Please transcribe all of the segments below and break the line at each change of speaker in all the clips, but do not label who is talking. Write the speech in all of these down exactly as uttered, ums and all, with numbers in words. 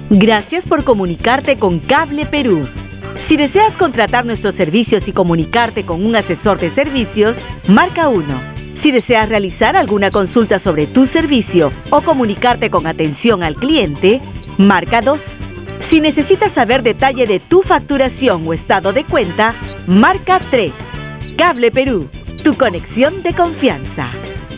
Gracias por comunicarte con Cable Perú. Si deseas contratar nuestros servicios y comunicarte con un asesor de servicios, marca uno. Si deseas realizar alguna consulta sobre tu servicio o comunicarte con atención al cliente, marca dos. Si necesitas saber detalle de tu facturación o estado de cuenta, marca tres. Cable Perú, tu conexión de confianza.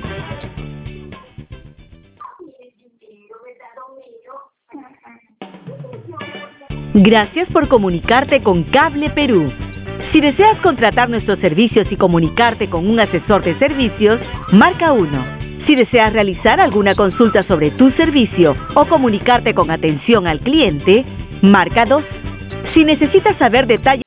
Gracias por comunicarte con Cable Perú. Si deseas contratar nuestros servicios y comunicarte con un asesor de servicios, marca uno. Si deseas realizar alguna consulta sobre tu servicio o comunicarte con atención al cliente, marca dos. Si necesitas saber detalles...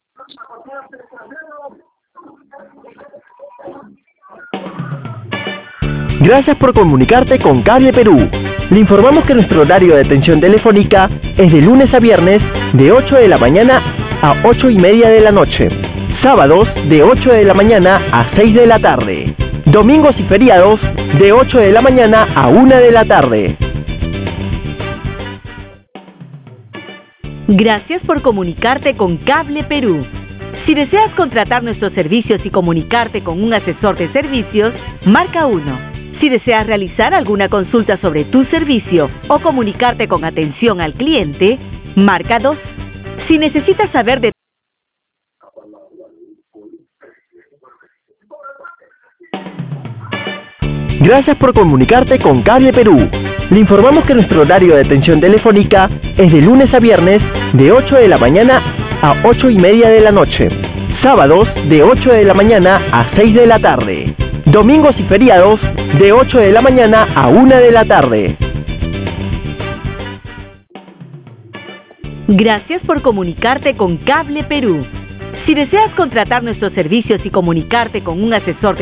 Gracias por comunicarte con Cable Perú. Le informamos que nuestro horario de atención telefónica es de lunes a viernes de ocho de la mañana a ocho y media de la noche. Sábados de ocho de la mañana a seis de la tarde. Domingos y feriados de ocho de la mañana a una de la tarde.
Gracias por comunicarte con Cable Perú. Si deseas contratar nuestros servicios y comunicarte con un asesor de servicios, marca uno. Si deseas realizar alguna consulta sobre tu servicio o comunicarte con atención al cliente, marca dos. Si necesitas saber de...
Gracias por comunicarte con Cable Perú. Le informamos que nuestro horario de atención telefónica es de lunes a viernes de ocho de la mañana a ocho y media de la noche. Sábados de ocho de la mañana a seis de la tarde. Domingos y feriados de ocho de la mañana a una de la tarde.
Gracias por comunicarte con Cable Perú. Si deseas contratar nuestros servicios y comunicarte con un asesor de